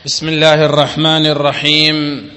بسم الله الرحمن الرحيم،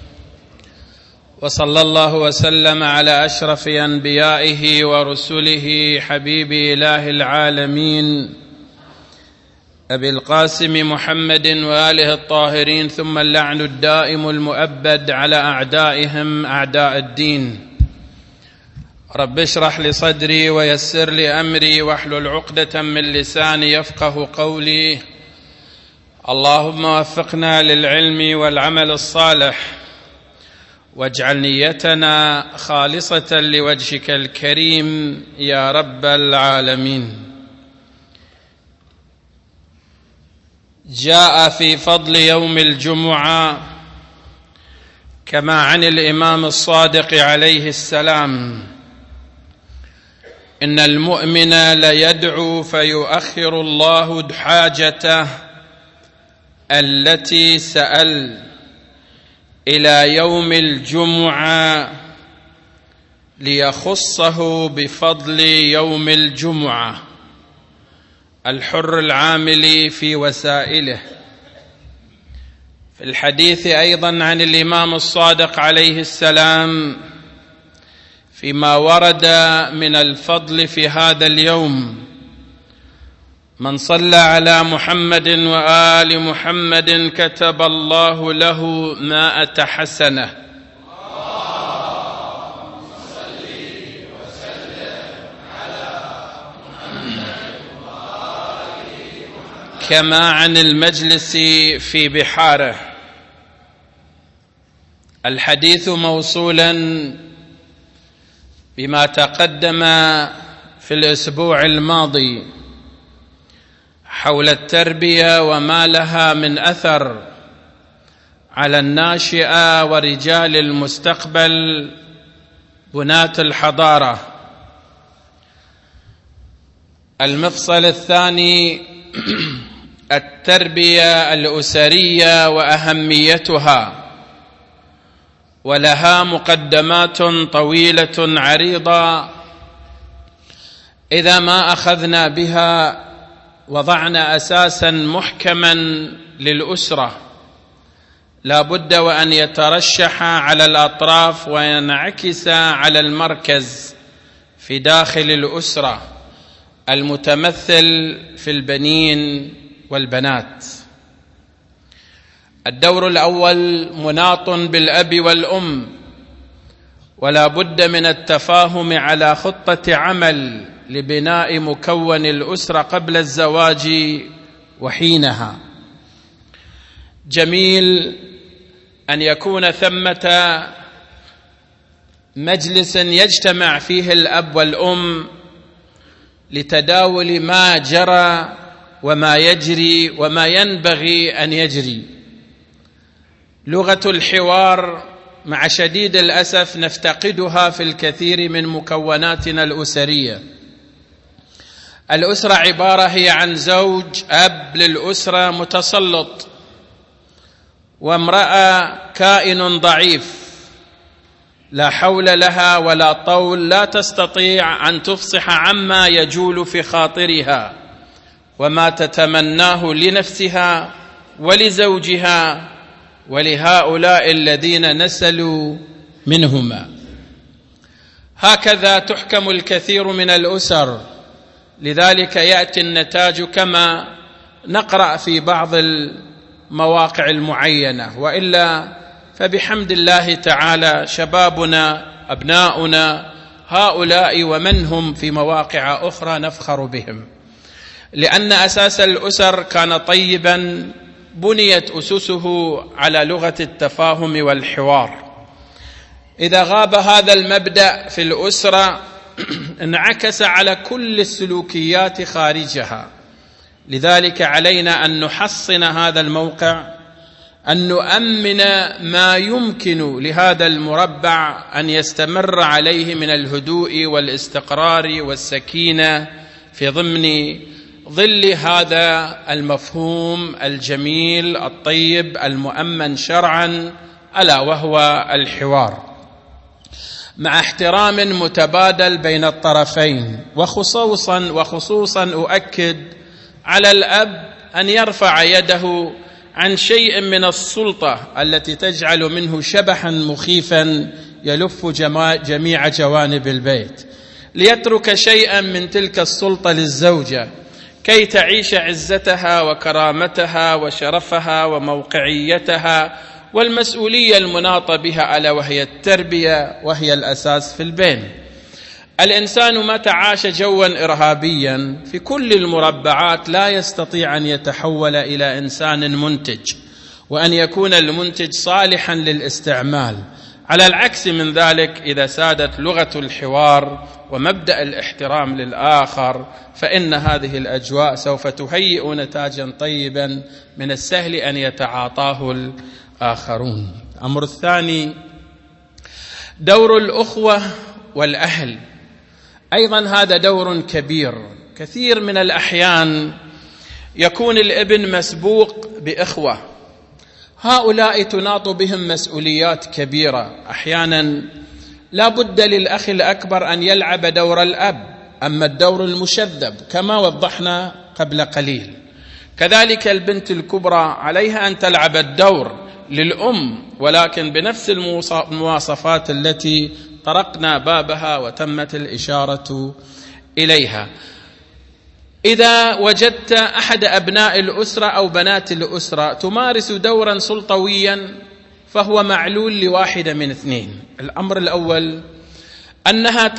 وصلى الله وسلم على أشرف أنبيائه ورسله حبيب إله العالمين أبي القاسم محمد وآله الطاهرين، ثم اللعن الدائم المؤبد على أعدائهم أعداء الدين. رب اشرح لي صدري ويسر لي أمري واحلل عقدة من لساني يفقه قولي. اللهم وفقنا للعلم والعمل الصالح، واجعل نيتنا خالصة لوجهك الكريم يا رب العالمين. جاء في فضل يوم الجمعة كما عن الإمام الصادق عليه السلام: إن المؤمن ليدعو فيؤخر الله حاجته التي سأل إلى يوم الجمعة ليخصه بفضل يوم الجمعة، الحر العامل في وسائله. في الحديث أيضا عن الإمام الصادق عليه السلام فيما ورد من الفضل في هذا اليوم: من صلى على محمد وآل محمد كتب الله له 100 حسنة. اللهم صل وسلم على محمد وآل محمد. كما عن المجلس في بحاره. الحديث موصولا بما تقدم في الأسبوع الماضي حول التربية وما لها من أثر على الناشئة ورجال المستقبل بناة الحضارة. المفصل الثاني التربية الأسرية وأهميتها، ولها مقدمات طويلة عريضة إذا ما أخذنا بها وضعنا أساسا محكما للأسرة، لا بد وأن يترشح على الأطراف وينعكس على المركز في داخل الأسرة المتمثل في البنين والبنات. الدور الأول مناط بالأب والأم، ولا بد من التفاهم على خطة عمل لبناء مكون الأسرة قبل الزواج وحينها. جميل أن يكون ثمة مجلس يجتمع فيه الأب والأم لتداول ما جرى وما يجري وما ينبغي أن يجري. لغة الحوار مع شديد الأسف نفتقدها في الكثير من مكوناتنا الأسرية. الأسرة عبارة هي عن زوج، أب للأسرة متسلط، وامرأة كائن ضعيف لا حول لها ولا طول، لا تستطيع أن تفصح عما يجول في خاطرها وما تتمناه لنفسها ولزوجها ولهؤلاء الذين نسلوا منهما. هكذا تحكم الكثير من الأسر، لذلك يأتي النتاج كما نقرأ في بعض المواقع المعينة، وإلا فبحمد الله تعالى شبابنا أبناؤنا هؤلاء ومن هم في مواقع أخرى نفخر بهم، لأن أساس الأسر كان طيبا، بنيت أسسه على لغة التفاهم والحوار. إذا غاب هذا المبدأ في الأسرة انعكس على كل السلوكيات خارجها. لذلك علينا أن نحصن هذا الموقع، أن نؤمن ما يمكن لهذا المربع أن يستمر عليه من الهدوء والاستقرار والسكينة في ضمن ظل هذا المفهوم الجميل الطيب المؤمن شرعا، ألا وهو الحوار، مع احترام متبادل بين الطرفين. وخصوصا أؤكد على الأب أن يرفع يده عن شيء من السلطة التي تجعل منه شبحا مخيفا يلف جميع جوانب البيت، ليترك شيئا من تلك السلطة للزوجة كي تعيش عزتها وكرامتها وشرفها وموقعيتها والمسؤولية المناطة بها، ألا وهي التربية، وهي الأساس في البين. الإنسان متى عاش جوا إرهابيا في كل المربعات لا يستطيع أن يتحول إلى إنسان منتج، وأن يكون المنتج صالحا للاستعمال. على العكس من ذلك، إذا سادت لغة الحوار ومبدأ الاحترام للآخر فإن هذه الأجواء سوف تهيئ نتاجا طيبا من السهل أن يتعاطاه الآخرون. الأمر الثاني دور الأخوة والأهل، أيضا هذا دور كبير. كثير من الأحيان يكون الابن مسبوق بإخوة، هؤلاء تناط بهم مسؤوليات كبيرة، أحيانا لا بد للأخ الأكبر أن يلعب دور الأب، أما الدور المشذب كما وضحنا قبل قليل. كذلك البنت الكبرى عليها أن تلعب الدور للأم، ولكن بنفس المواصفات التي طرقنا بابها وتمت الإشارة إليها. إذا وجدت أحد أبناء الأسرة أو بنات الأسرة تمارس دورا سلطويا فهو معلول لواحدة من اثنين. الأمر الأول أنها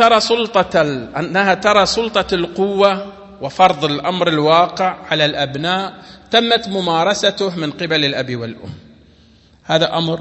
ترى سلطة القوة وفرض الأمر الواقع على الأبناء تمت ممارسته من قبل الأب والأم، هذا أمر.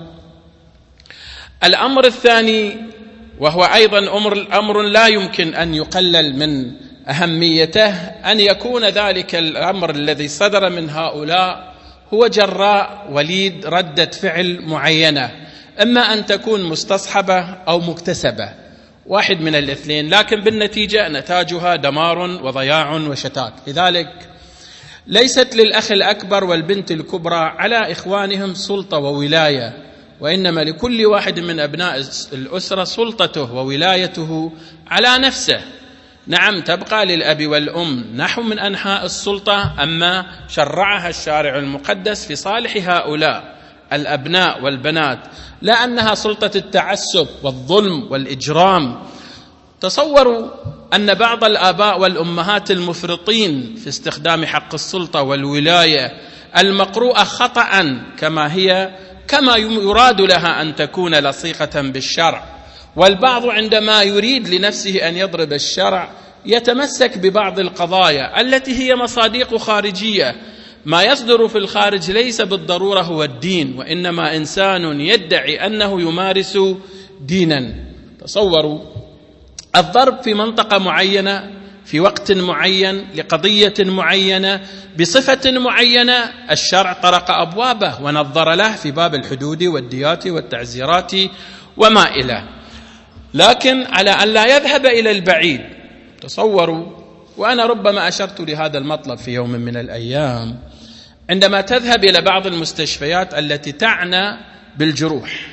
الأمر الثاني، وهو أيضا أمر لا يمكن أن يقلل من أهميته، أن يكون ذلك الأمر الذي صدر من هؤلاء هو جراء وليد ردة فعل معينة، إما أن تكون مستصحبة أو مكتسبة، واحد من الاثنين، لكن بالنتيجة نتاجها دمار وضياع وشتات. لذلك ليست للأخ الأكبر والبنت الكبرى على إخوانهم سلطة وولاية، وإنما لكل واحد من أبناء الأسرة سلطته وولايته على نفسه. نعم، تبقى للأب والأم نحو من أنحاء السلطة، أما شرعها الشارع المقدس في صالح هؤلاء الأبناء والبنات، لا أنها سلطة التعسف والظلم والإجرام. تصوروا أن بعض الآباء والأمهات المفرطين في استخدام حق السلطة والولاية المقروءة خطأ كما يراد لها أن تكون لصيقة بالشرع، والبعض عندما يريد لنفسه أن يضرب الشرع يتمسك ببعض القضايا التي هي مصادق خارجية. ما يصدر في الخارج ليس بالضرورة هو الدين، وإنما إنسان يدعي أنه يمارس دينا. تصوروا الضرب في منطقة معينة في وقت معين لقضية معينة بصفة معينة، الشرع طرق أبوابه ونظر له في باب الحدود والديات والتعزيرات وما إلى، لكن على أن لا يذهب إلى البعيد. تصوروا، وأنا ربما أشرت لهذا المطلب في يوم من الأيام، عندما تذهب إلى بعض المستشفيات التي تعنى بالجروح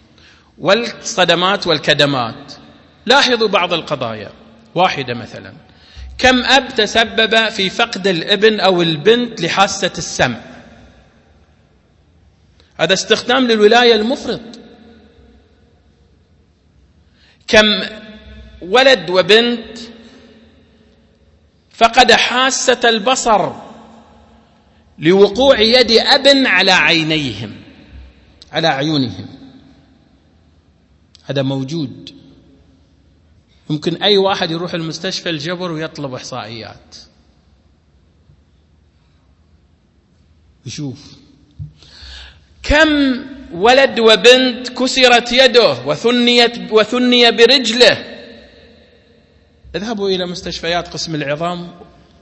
والصدمات والكدمات، لاحظوا بعض القضايا. واحدة مثلا، كم أب تسبب في فقد الابن أو البنت لحاسة السمع؟ هذا استخدام للولاية المفرط. كم ولد وبنت فقد حاسة البصر لوقوع يد أب على عيونهم. هذا موجود. يمكن أي واحد يروح المستشفى الجبر ويطلب إحصائيات يشوف كم ولد وبنت كسرت يده وثني برجله. اذهبوا إلى مستشفيات قسم العظام،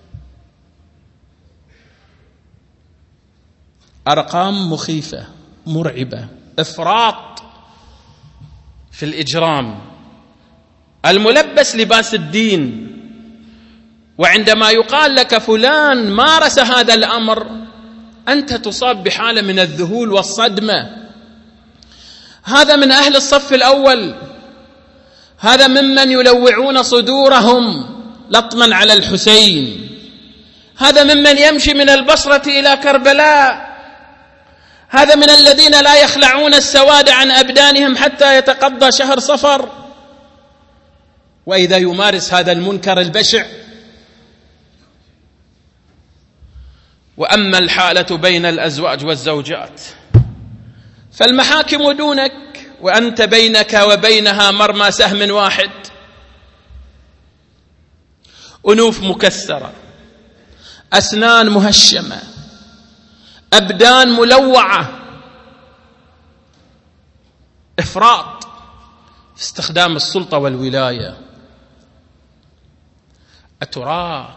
أرقام مخيفة مرعبة، إفراط في الإجرام، الملبس لباس الدين. وعندما يقال لك فلان مارس هذا الأمر أنت تصاب بحالة من الذهول والصدمة. هذا من أهل الصف الأول، هذا ممن يلوعون صدورهم لطما على الحسين، هذا ممن يمشي من البصرة إلى كربلاء هذا من الذين لا يخلعون السواد عن أبدانهم حتى يتقضى شهر صفر، وإذا يمارس هذا المنكر البشع. وأما الحالة بين الأزواج والزوجات فالمحاكم دونك، وأنت بينك وبينها مرمى سهم واحد، أنوف مكسرة، أسنان مهشمة، أبدان ملوعة، إفراط في استخدام السلطة والولاية. أترى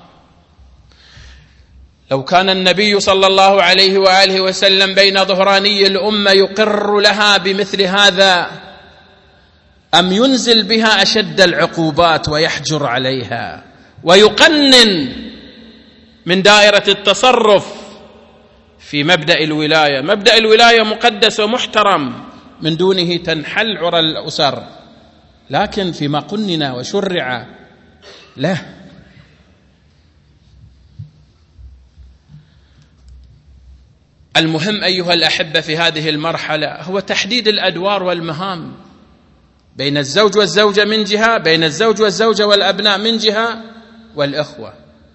لو كان النبي صلى الله عليه وآله وسلم بين ظهراني الأمة يقر لها بمثل هذا أم ينزل بها أشد العقوبات ويحجر عليها ويقنن من دائرة التصرف في مبدأ الولاية؟ مبدأ الولاية مقدس ومحترم، من دونه تنحل عرى الأسر، لكن فيما قنن وشرع له. المهم أيها الأحبة في هذه المرحلة هو تحديد الأدوار والمهام بين الزوج والزوجة من جهة، بين الزوج والزوجة والأبناء من جهة، والإخوة،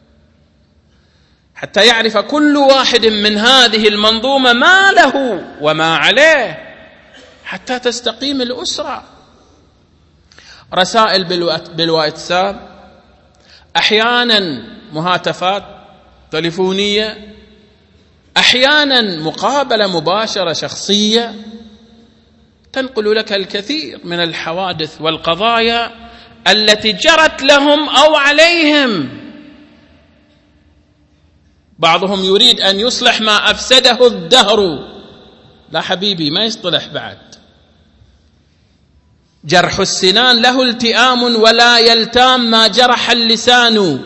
حتى يعرف كل واحد من هذه المنظومة ما له وما عليه حتى تستقيم الأسرة. رسائل بالواتساب، أحيانا مهاتفات تليفونية، أحيانا مقابلة مباشرة شخصية تنقل لك الكثير من الحوادث والقضايا التي جرت لهم أو عليهم. بعضهم يريد أن يصلح ما أفسده الدهر، لا حبيبي، ما يصطلح بعد. جرح السنان له التئام ولا يلتام ما جرح اللسان.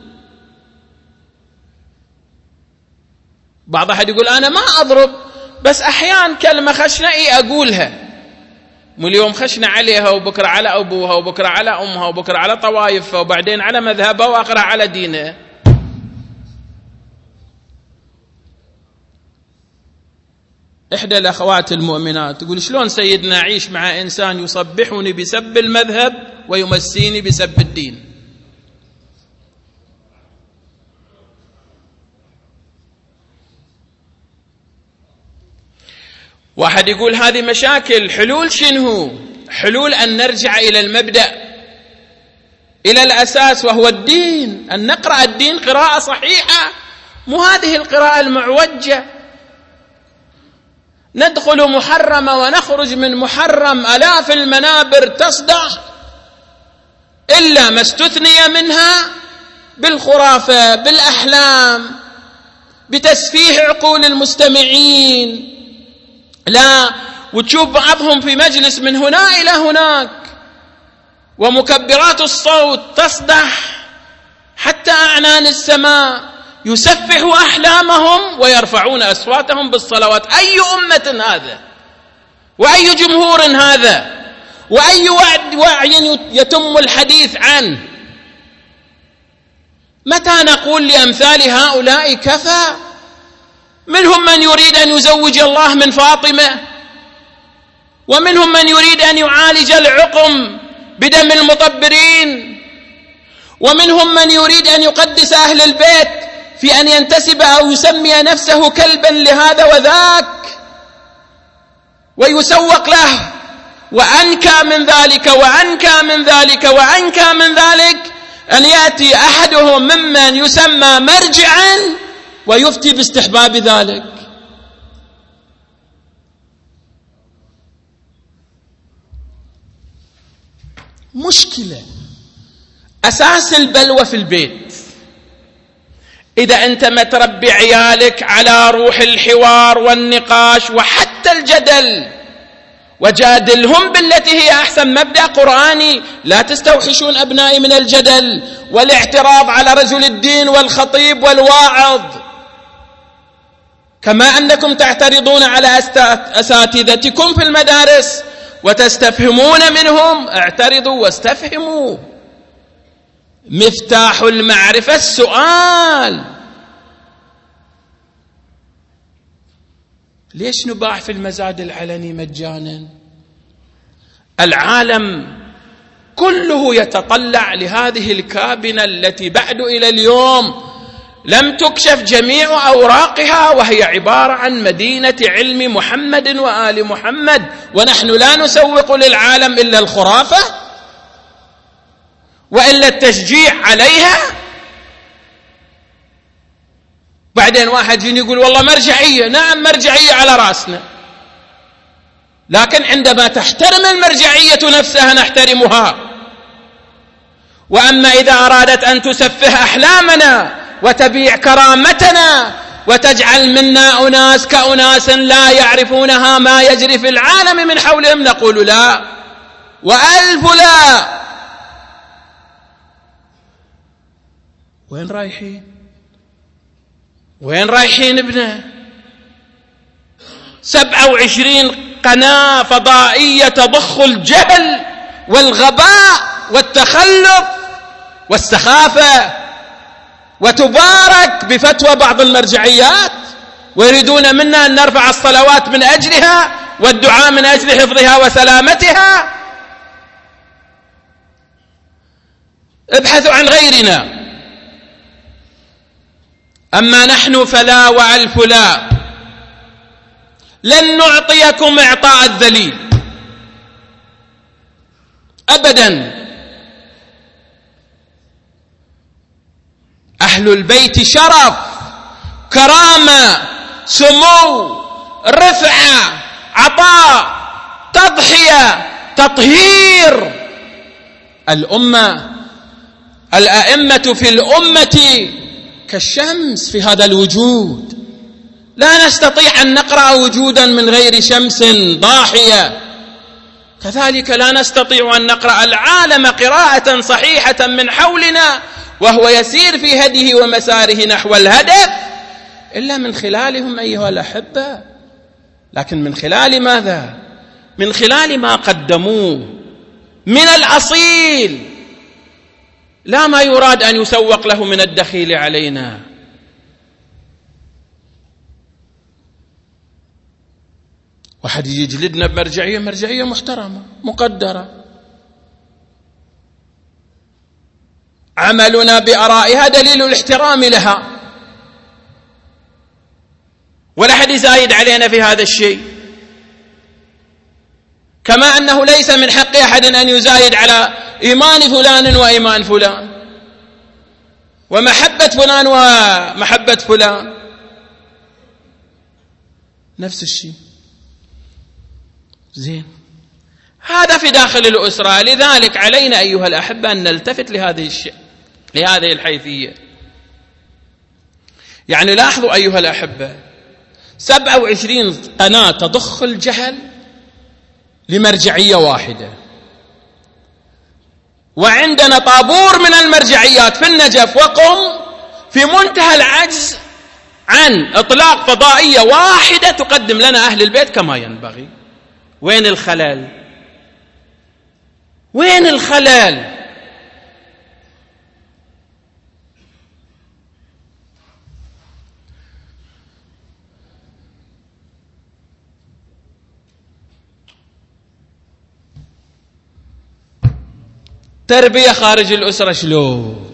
بعض أحد يقول أنا ما أضرب، بس أحيان كلمة خشنة أقولها، اليوم خشنة عليها وبكرة على أبوها وبكرة على أمها وبكرة على طوائفها وبعدين على مذهبها وآخرها على دينها. إحدى الأخوات المؤمنات تقول شلون سيدنا أعيش مع إنسان يصبحني بسب المذهب ويمسيني بسب الدين؟ واحد يقول هذه مشاكل، حلول شنو؟ حلول أن نرجع إلى المبدأ، إلى الأساس، وهو الدين، أن نقرأ الدين قراءة صحيحة، مو هذه القراءة المعوجة. ندخل محرم ونخرج من محرم، آلاف المنابر تصدع إلا ما استثني منها بالخرافة، بالأحلام، بتسفيه عقول المستمعين. لا، وتشوف بعضهم في مجلس من هنا إلى هناك ومكبرات الصوت تصدح حتى أعنان السماء، يسفح أحلامهم ويرفعون أصواتهم بالصلوات. أي أمة هذا؟ وأي جمهور هذا؟ وأي وعي يتم الحديث عنه؟ متى نقول لأمثال هؤلاء كفى؟ منهم من يريد أن يزوج الله من فاطمة، ومنهم من يريد أن يعالج العقم بدم المطبرين، ومنهم من يريد أن يقدس أهل البيت في أن ينتسب أو يسمي نفسه كلبا لهذا وذاك ويسوق له. وأنكى من ذلك وأنكى من ذلك وأنكى من ذلك أن يأتي أحدهم ممن يسمى مرجعا ويفتي باستحباب ذلك. مشكلة. أساس البلوى في البيت. إذا أنت ما تربي عيالك على روح الحوار والنقاش وحتى الجدل، وجادلهم بالتي هي أحسن، مبدأ قرآني، لا تستوحشون أبنائي من الجدل والاعتراض على رجل الدين والخطيب والواعظ، كما أنكم تعترضون على أساتذتكم في المدارس وتستفهمون منهم، اعترضوا واستفهموا. مفتاح المعرفة السؤال. ليش نباع في المزاد العلني مجانا؟ العالم كله يتطلع لهذه الكابنة التي بعد إلى اليوم لم تكشف جميع أوراقها، وهي عبارة عن مدينة علم محمد وآل محمد، ونحن لا نسوق للعالم إلا الخرافة وإلا التشجيع عليها. بعدين واحد يجي يقول والله مرجعية، نعم مرجعية على رأسنا، لكن عندما تحترم المرجعية نفسها نحترمها. وأما إذا أرادت أن تسفه أحلامنا وتبيع كرامتنا وتجعل منا أناس كأناس لا يعرفونها ما يجري في العالم من حولهم، نقول لا وألف لا. وين رايحين؟ وين رايحين ابنه؟ 27 قناة فضائية تضخ الجهل والغباء والتخلف والسخافة، وتبارك بفتوى بعض المرجعيات، ويريدون منا أن نرفع الصلوات من أجلها والدعاء من أجل حفظها وسلامتها. ابحثوا عن غيرنا. أما نحن فلا وألف لا، لن نعطيكم إعطاء الذليل أبدا. أهل البيت شرف، كرامة، سمو، رفعة، عطاء، تضحية، تطهير. الأئمة في الأمة كالشمس في هذا الوجود، لا نستطيع أن نقرأ وجودا من غير شمس ضاحية، كذلك لا نستطيع أن نقرأ العالم قراءة صحيحة من حولنا وهو يسير في هديه ومساره نحو الهدف إلا من خلالهم أيها الأحبة. لكن من خلال ماذا؟ من خلال ما قدموه من الأصيل، لا ما يراد أن يسوق له من الدخيل علينا. واحد يجلدنا بمرجعية محترمة مقدرة، عملنا بآرائها دليل الاحترام لها، ولا أحد يزايد علينا في هذا الشيء، كما أنه ليس من حق أحد أن يزايد على إيمان فلان وإيمان فلان ومحبة فلان ومحبة فلان، نفس الشيء. زين، هذا في داخل الأسرة. لذلك علينا أيها الأحبة أن نلتفت لهذه الحيثية. يعني لاحظوا أيها الأحبة، 27 قناة تضخ الجهل لمرجعية واحدة، وعندنا طابور من المرجعيات في النجف وقم في منتهى العجز عن إطلاق فضائية واحدة تقدم لنا أهل البيت كما ينبغي. وين الخلل؟ وين الخلل؟ تربية خارج الأسرة شلون؟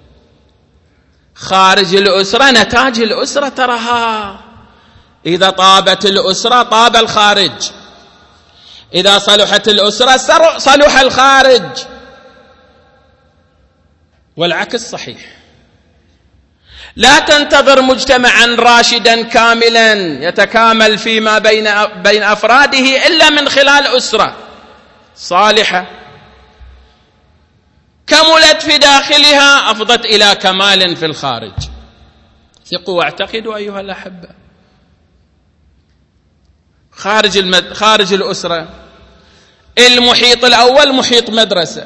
خارج الأسرة نتاج الأسرة ترها، إذا طابت الأسرة طاب الخارج، إذا صلحت الأسرة صلح الخارج، والعكس صحيح. لا تنتظر مجتمعا راشدا كاملا يتكامل فيما بين أفراده إلا من خلال أسرة صالحة كملت في داخلها أفضت إلى كمال في الخارج. ثقوا واعتقدوا أيها الأحبة، خارج الأسرة المحيط الأول محيط مدرسة.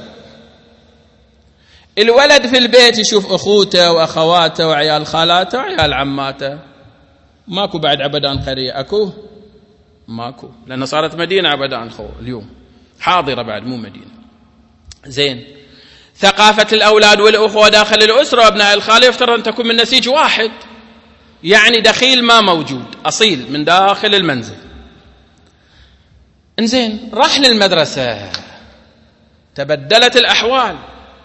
الولد في البيت يشوف أخوته وأخواته وعيال خالاته وعيال عماته، ماكو بعد عبدان قرية، أكو ماكو، لأن صارت مدينة عبدان اليوم حاضرة بعد مو مدينة. زين، ثقافة الأولاد والأخوة داخل الأسرة وأبناء الخالة يفترض أن تكون من نسيج واحد، يعني دخيل ما موجود، أصيل من داخل المنزل. انزين، راح للمدرسة، تبدلت الأحوال،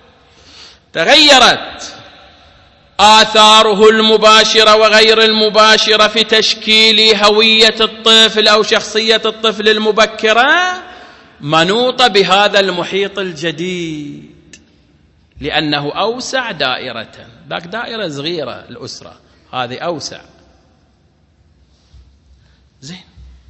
تغيرت آثاره المباشرة وغير المباشرة في تشكيل هوية الطفل أو شخصية الطفل المبكرة، منوطة بهذا المحيط الجديد، لأنه أوسع دائرة. ذاك دائرة صغيرة الأسرة، هذه أوسع. زين،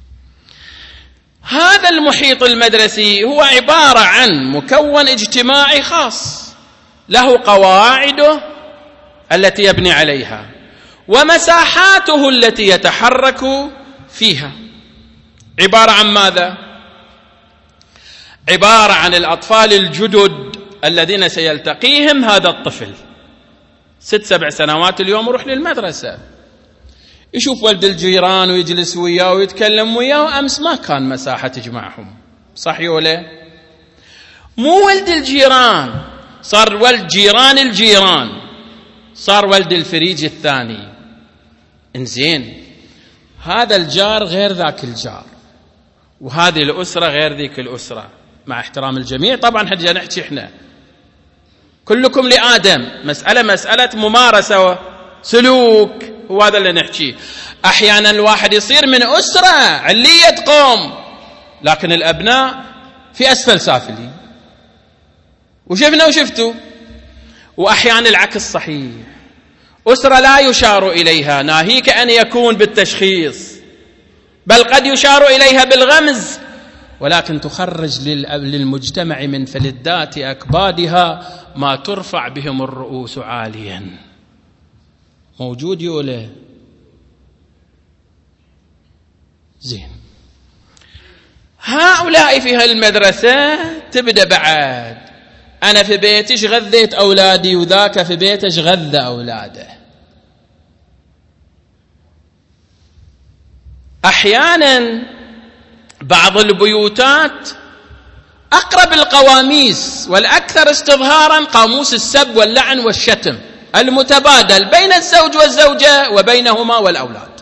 هذا المحيط المدرسي هو عبارة عن مكون اجتماعي خاص، له قواعده التي يبني عليها ومساحاته التي يتحرك فيها. عبارة عن ماذا؟ عبارة عن الأطفال الجدد الذين سيلتقيهم هذا الطفل 6-7 سنوات، اليوم يروح للمدرسة، يشوف ولد الجيران ويجلس وياه ويتكلم وياه، وأمس ما كان مساحة تجمعهم، صح ولا؟ مو ولد الجيران، صار ولد جيران الجيران، صار ولد الفريج الثاني. انزين، هذا الجار غير ذاك الجار، وهذه الأسرة غير ذيك الأسرة، مع احترام الجميع طبعا. حجي نحكي احنا كلكم لآدم، مسألة ممارسة وسلوك، وهذا اللي نحكيه. أحيانا الواحد يصير من أسرة علية قوم، لكن الأبناء في أسفل سافلين، وشفنا وشفتوا. وأحيانا العكس صحيح، أسرة لا يشار إليها، ناهيك أن يكون بالتشخيص، بل قد يشار إليها بالغمز، ولكن تخرج للمجتمع من فلذات أكبادها ما ترفع بهم الرؤوس عاليا. موجود يوله؟ زين، هؤلاء في هالمدرسة تبدأ بعد، أنا في بيتي غذيت أولادي، وذاك في بيته غذى أولاده. أحيانا بعض البيوتات أقرب القواميس والأكثر استظهارا قاموس السب واللعن والشتم المتبادل بين الزوج والزوجة وبينهما والأولاد.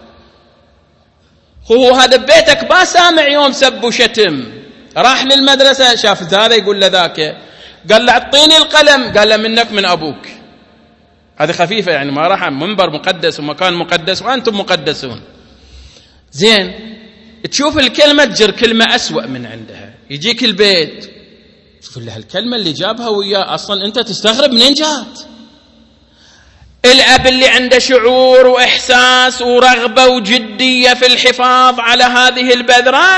هو هذا ببيتك ما سامع يوم سب وشتم، راح للمدرسة شاف هذا يقول لذاك، قال له اعطيني القلم، قال له منك من أبوك. هذه خفيفة يعني، ما راح منبر مقدس ومكان مقدس وأنتم مقدسون. زين، تشوف الكلمة تجر كلمة أسوأ من عندها، يجيك البيت شوف له الكلمة اللي جابها وياه، أصلا أنت تستغرب منين جات. الأب اللي عنده شعور وإحساس ورغبة وجدية في الحفاظ على هذه البذرة،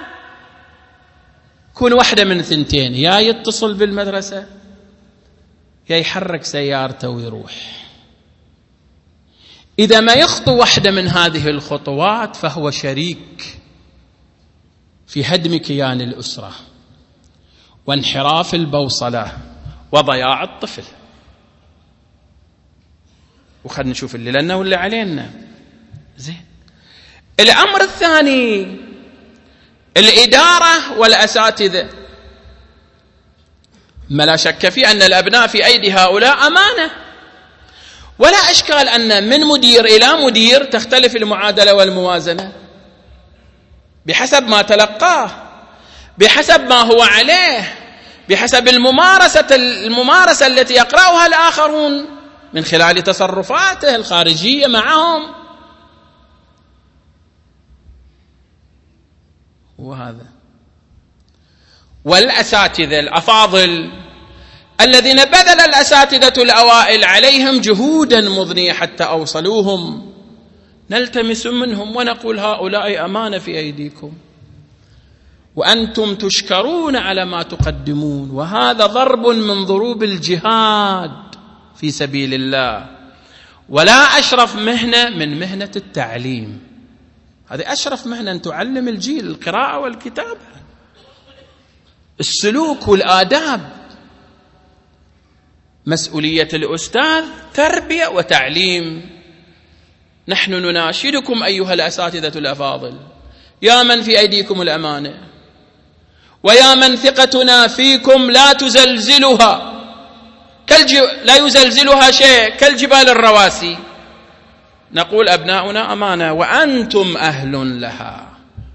كون واحدة من ثنتين، يا يتصل بالمدرسة يا يحرك سيارته ويروح. إذا ما يخطو واحدة من هذه الخطوات فهو شريك في هدم كيان الأسرة وانحراف البوصلة وضياع الطفل. وخلنا نشوف اللي لنا واللي علينا. زين، الأمر الثاني الإدارة والأساتذة. ما لا شك في أن الأبناء في أيدي هؤلاء أمانة، ولا أشكال أن من مدير إلى مدير تختلف المعادلة والموازنة بحسب ما تلقاه، بحسب ما هو عليه، بحسب الممارسة التي يقرأها الآخرون من خلال تصرفاته الخارجية معهم. وهذا والأساتذة الأفاضل الذين بذل الأساتذة الأوائل عليهم جهودا مضنية حتى أوصلوهم، نلتمس منهم ونقول هؤلاء أمانة في أيديكم، وأنتم تشكرون على ما تقدمون، وهذا ضرب من ضروب الجهاد في سبيل الله. ولا أشرف مهنة من مهنة التعليم، هذه أشرف مهنة أن تعلم الجيل القراءة والكتابة، السلوك والآداب. مسؤولية الأستاذ تربية وتعليم. نحن نناشدكم أيها الأساتذة الأفاضل، يا من في أيديكم الأمانة، ويا من ثقتنا فيكم لا تزلزلها لا يزلزلها شيء كالجبال الرواسي. نقول أبناؤنا أمانة وأنتم أهل لها،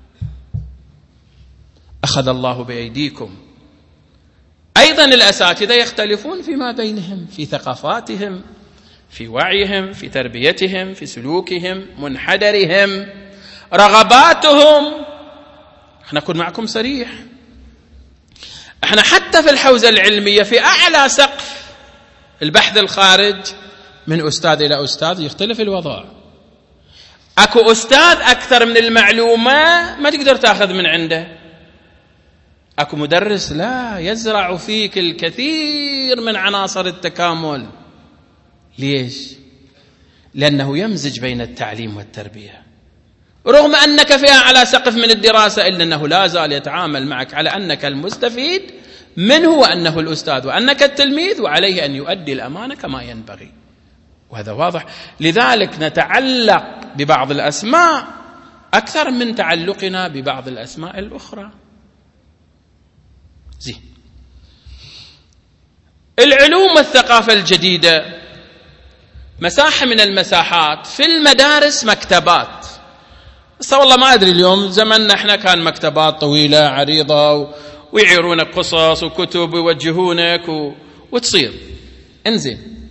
أخذ الله بأيديكم. أيضا الأساتذة يختلفون فيما بينهم في ثقافاتهم، في وعيهم، في تربيتهم، في سلوكهم، منحدرهم، رغباتهم. احنا نكون معكم صريح، احنا حتى في الحوزة العلمية في أعلى سقف البحث الخارج من أستاذ إلى أستاذ يختلف الوضع. أكو أستاذ أكثر من المعلومة ما تقدر تأخذ من عنده، أكو مدرس لا، يزرع فيك الكثير من عناصر التكامل. ليش؟ لأنه يمزج بين التعليم والتربية، رغم أنك في أعلى سقف من الدراسة إلا أنه لا زال يتعامل معك على أنك المستفيد منه وأنه الأستاذ وأنك التلميذ، وعليه أن يؤدي الأمانة كما ينبغي، وهذا واضح. لذلك نتعلق ببعض الأسماء أكثر من تعلقنا ببعض الأسماء الأخرى. زين، العلوم والثقافة الجديدة مساحة من المساحات في المدارس، مكتبات. بس والله ما أدري، اليوم زمننا احنا كان مكتبات طويلة عريضة ويعيرونك قصص وكتب ويوجهونك وتصير. انزين،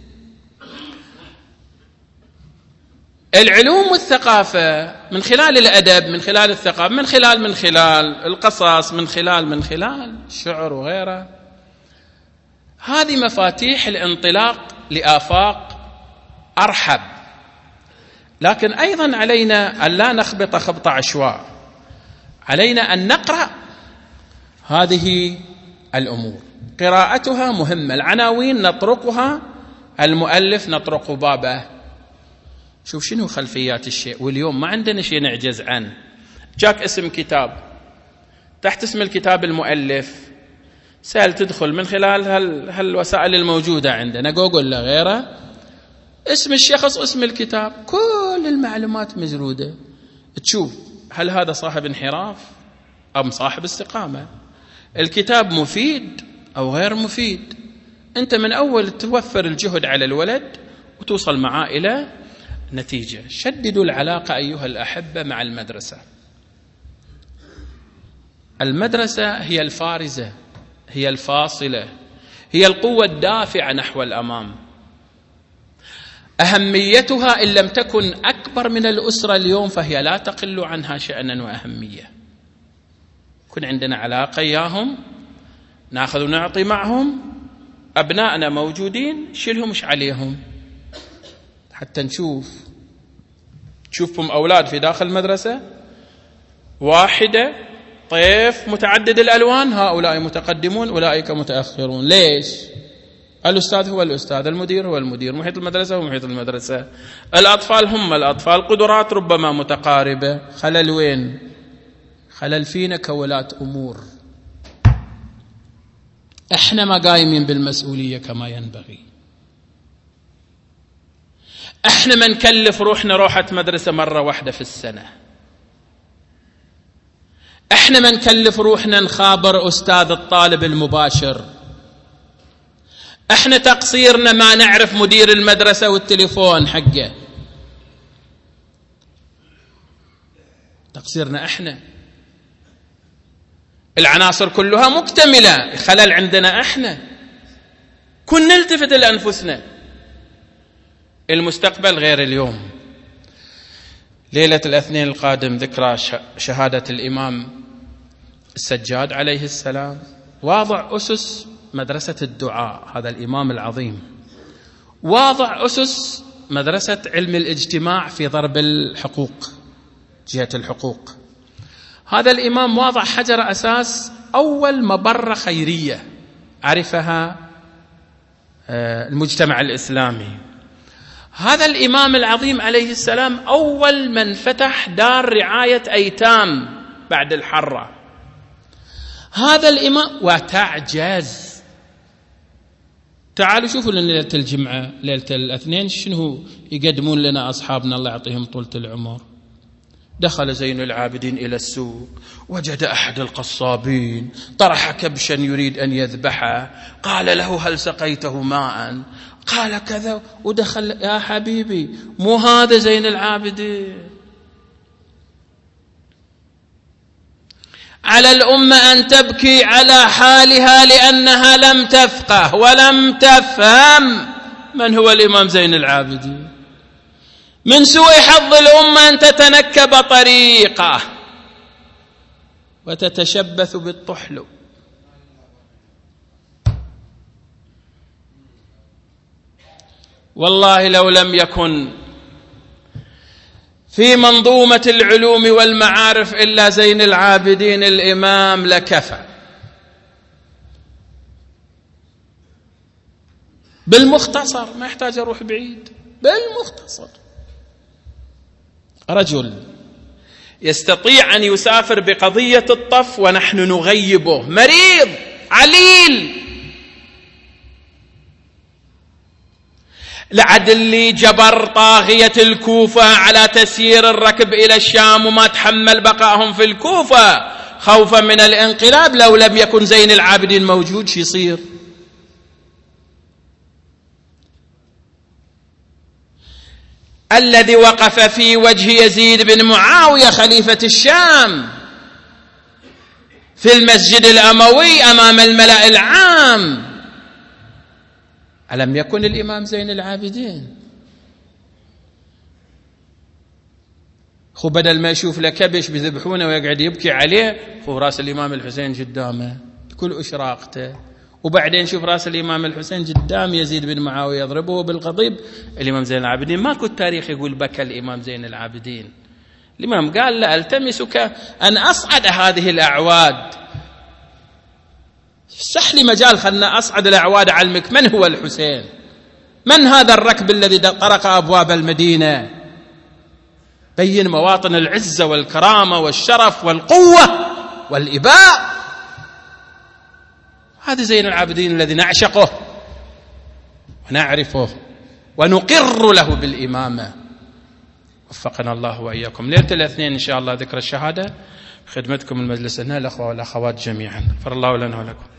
العلوم والثقافة من خلال الأدب، من خلال الثقافة، من خلال القصص، من خلال الشعر وغيره، هذه مفاتيح الانطلاق لآفاق أرحب. لكن أيضا علينا أن لا نخبط خبط عشواء، علينا أن نقرأ هذه الأمور. قراءتها مهمة، العناوين نطرقها، المؤلف نطرق بابه، شوف شنو خلفيات الشيء. واليوم ما عندنا شيء نعجز عنه. جاك اسم كتاب، تحت اسم الكتاب المؤلف، سهل تدخل من خلال هالوسائل الموجودة عندنا، جوجل لا غيره، اسم الشخص، اسم الكتاب، كل المعلومات مجرودة. تشوف هل هذا صاحب انحراف أم صاحب استقامة، الكتاب مفيد أو غير مفيد. أنت من أول توفر الجهد على الولد وتوصل معاه إلى نتيجة. شددوا العلاقة أيها الأحبة مع المدرسة. المدرسة هي الفارزة، هي الفاصلة، هي القوة الدافعة نحو الأمام. أهميتها إن لم تكن أكبر من الأسرة اليوم فهي لا تقل عنها شأنا وأهمية. كن عندنا علاقة إياهم، ناخذ ونعطي معهم، أبنائنا موجودين، شيلهم مش عليهم، حتى تشوفهم أولاد في داخل المدرسة واحدة، طيف متعدد الألوان، هؤلاء متقدمون أولئك متأخرون. ليش؟ الأستاذ هو الأستاذ، المدير هو المدير، محيط المدرسة هو محيط المدرسة، الأطفال هم الأطفال، قدرات ربما متقاربة. خلل وين؟ خلل فينا كولاة أمور، احنا ما قايمين بالمسؤولية كما ينبغي. احنا ما نكلف روحنا روحة مدرسة مرة واحدة في السنة، احنا ما نكلف روحنا نخابر أستاذ الطالب المباشر، احنا تقصيرنا ما نعرف مدير المدرسة والتليفون حقه، تقصيرنا احنا. العناصر كلها مكتملة، خلل عندنا احنا. كن نلتفت لأنفسنا. المستقبل غير اليوم. ليلة الاثنين القادم ذكرى شهادة الإمام السجاد عليه السلام، واضع أسس مدرسة الدعاء، هذا الإمام العظيم واضع أسس مدرسة علم الاجتماع في ضرب الحقوق، جهة الحقوق. هذا الإمام واضع حجر أساس أول مبرة خيرية عرفها المجتمع الإسلامي. هذا الإمام العظيم عليه السلام أول من فتح دار رعاية أيتام بعد الحرة. هذا الإمام وتعجز. تعالوا شوفوا لنا ليلة الجمعة، ليلة الاثنين، شنو يقدمون لنا أصحابنا الله يعطيهم طولة العمر. دخل زين العابدين إلى السوق، وجد أحد القصابين طرح كبشا يريد أن يذبحه، قال له: هل سقيته ماء؟ قال: كذا. ودخل: يا حبيبي، مو هذا زين العابدين. على الأمة أن تبكي على حالها لأنها لم تفقه ولم تفهم من هو الإمام زين العابدين. من سوء حظ الأمة أن تتنكب طريقه وتتشبث بالطحلب. والله لو لم يكن في منظومة العلوم والمعارف إلا زين العابدين الإمام لكفى. بالمختصر، ما يحتاج أروح بعيد، بالمختصر، رجل يستطيع أن يسافر بقضية الطف ونحن نغيبه، مريض عليل، لعد اللي جبر طاغية الكوفة على تسيير الركب إلى الشام وما تحمل بقائهم في الكوفة خوفا من الانقلاب. لو لم يكن زين العابدين موجود شو يصير؟ الذي وقف في وجه يزيد بن معاوية خليفة الشام في المسجد الأموي أمام الملأ العام، ألم يكن الإمام زين العابدين؟ خو بدل ما يشوف له كبش بذبحونه ويقعد يبكي عليه، خو راس الإمام الحسين قدامه كل أشراقته، وبعدين شوف راس الإمام الحسين قدام يزيد بن معاوية يضربه بالقضيب. الإمام زين العابدين ماكو التاريخ يقول بكى الإمام زين العابدين. الإمام قال: لا ألتمسك أن أصعد هذه الأعواد، سح لي مجال خلنا أصعد الأعواد أعلمك من هو الحسين، من هذا الركب الذي طرق أبواب المدينة، بين مواطن العزة والكرامة والشرف والقوة والإباء. هذا زين العابدين الذي نعشقه ونعرفه ونقر له بالإمامة. وفقنا الله وإياكم. ليلة الاثنين إن شاء الله ذكر الشهادة، خدمتكم المجلس هنا الأخوة والأخوات جميعا. غفر الله لنا ولكم.